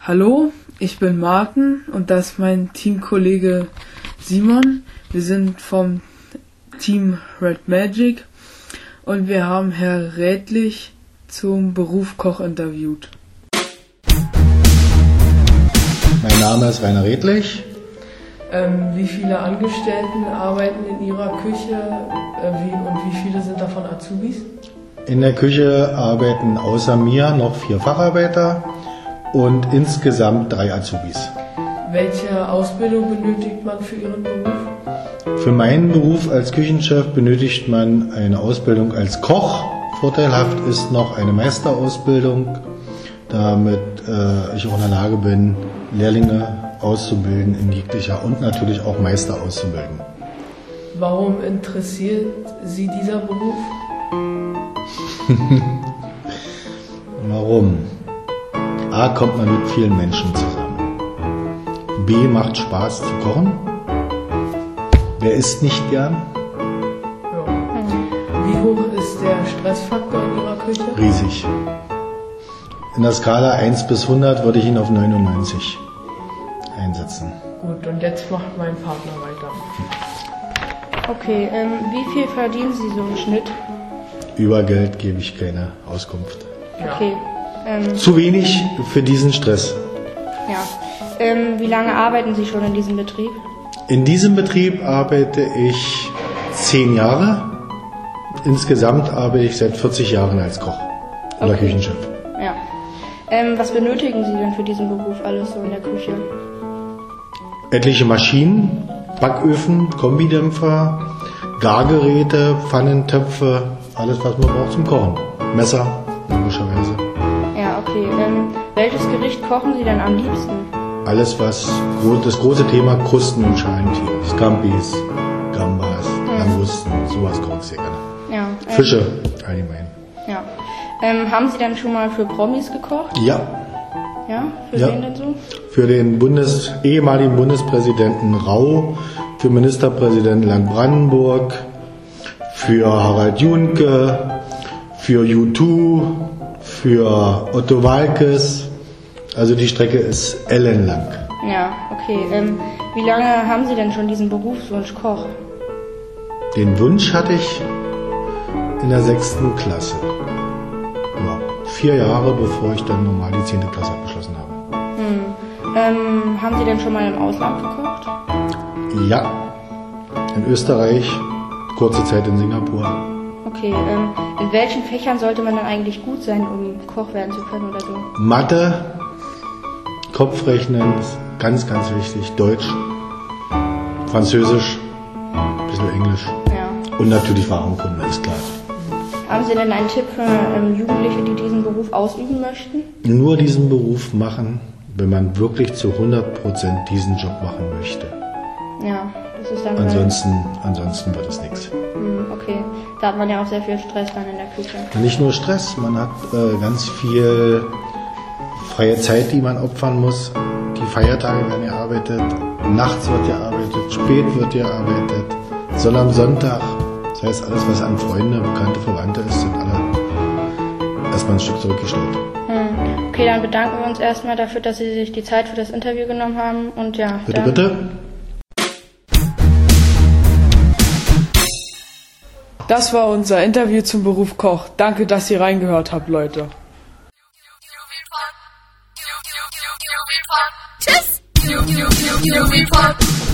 Hallo, ich bin Martin und das ist mein Teamkollege Simon. Wir sind vom Team Red Magic und wir haben Herr Rädlich zum Beruf Koch interviewt. Mein Name ist Rainer Rädlich. Wie viele Angestellten arbeiten in Ihrer Küche und wie viele sind davon Azubis? In der Küche arbeiten außer mir noch 4 Facharbeiter und insgesamt 3 Azubis. Welche Ausbildung benötigt man für Ihren Beruf? Für meinen Beruf als Küchenchef benötigt man eine Ausbildung als Koch. Vorteilhaft ist noch eine Meisterausbildung, damit ich auch in der Lage bin, Lehrlinge auszubilden in jeglicher und natürlich auch Meister auszubilden. Warum interessiert Sie dieser Beruf? Warum? A, kommt man mit vielen Menschen zusammen. B, macht Spaß zu kochen. Wer isst nicht gern? Ja. Wie hoch ist der Stressfaktor in Ihrer Küche? Riesig. In der Skala 1 bis 100 würde ich ihn auf 99 einsetzen. Gut, und jetzt macht mein Partner weiter. Okay, wie viel verdienen Sie so im Schnitt? Über Geld gebe ich keine Auskunft. Ja. Okay. Zu wenig für diesen Stress. Ja. Wie lange arbeiten Sie schon in diesem Betrieb? In diesem Betrieb arbeite ich 10 Jahre. Insgesamt arbeite ich seit 40 Jahren als Koch oder Okay. Küchenchef. Ja. Was benötigen Sie denn für diesen Beruf alles so in der Küche? Etliche Maschinen, Backöfen, Kombidämpfer, Gargeräte, Pfannentöpfe, alles was man braucht zum Kochen. Messer, logischerweise. Ja, okay. Welches Gericht kochen Sie denn am liebsten? Alles was, das große Thema Krusten und Schalentiere. Scampis, Gambas, Langusten, sowas koche ich sehr gerne. Ja. Fische allgemein. Ja. Haben Sie denn schon mal für Promis gekocht? Ja, Ja. Für Ja. wen denn so? für den ehemaligen Bundespräsidenten Rau, für Ministerpräsidenten Lang-Brandenburg, für Harald Junke, für U2, für Otto Waalkes. Also die Strecke ist ellenlang. Ja, okay. Wie lange haben Sie denn schon diesen Berufswunsch Koch? Den Wunsch hatte ich in der 6. Klasse. Ja, 4 Jahre bevor ich dann normal die 10. Klasse abgeschlossen habe. Haben Sie denn schon mal im Ausland gekocht? Ja, in Österreich, kurze Zeit in Singapur. Okay, in welchen Fächern sollte man dann eigentlich gut sein, um Koch werden zu können oder so? Mathe, Kopfrechnen, ist ganz, ganz wichtig. Deutsch, Französisch, ein bisschen Englisch Ja. und natürlich Warenkunde, ist klar. Haben Sie denn einen Tipp für Jugendliche, die diesen Beruf ausüben möchten? Nur diesen Beruf machen, wenn man wirklich zu 100% diesen Job machen möchte. Ja, das ist dann... Ansonsten wird es nichts. Okay, da hat man ja auch sehr viel Stress dann in der Küche. Nicht nur Stress, man hat ganz viel freie Zeit, die man opfern muss. Die Feiertage werden gearbeitet, nachts wird gearbeitet, spät wird gearbeitet, sondern am Sonntag. Das heißt, alles, was an Freunde, Bekannte, Verwandte ist, sind alle erstmal ein Stück zurückgestellt. Okay, dann bedanken wir uns erstmal dafür, dass Sie sich die Zeit für das Interview genommen haben. Und ja, Bitte, dann bitte. Das war unser Interview zum Beruf Koch. Danke, dass ihr reingehört habt, Leute. Tschüss!